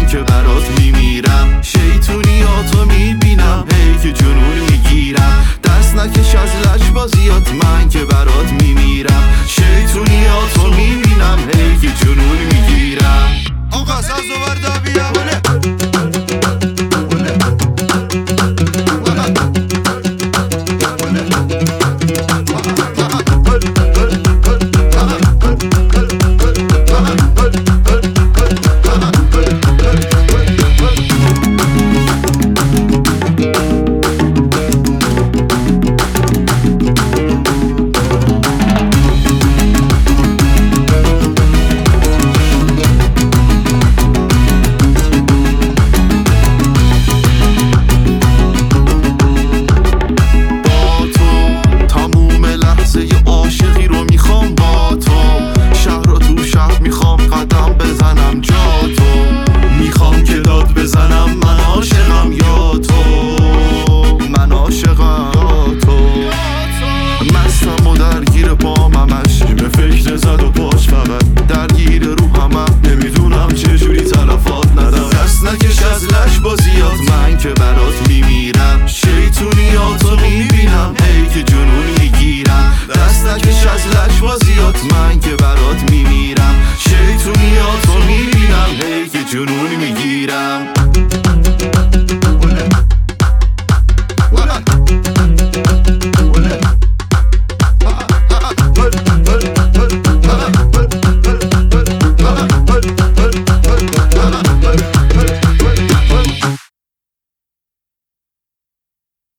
که برات میمیرم. شیطونیاتو میبینم هی که جنون میگیرم. دست نکش از لجبازیات من که برات میمیرم. شیطونیاتو میبینم هی که جنون میگیرم. آقا سازو بردا بیا بزنم. من عاشقم یا تو، من عاشقم یا تو. مستم و درگیر پام همش به فکر زد و پاش فقط درگیر روحم. نمیدونم چجوری تلفات ندم. دست نکش از لجبازیات من که برات میمیرم. شیطونیاتو میبینم هی که جنون میگیرم. دست نکش از لجبازیات من که برات میمیرم. شیطونیاتو میبینم هی که جنون میگیرم.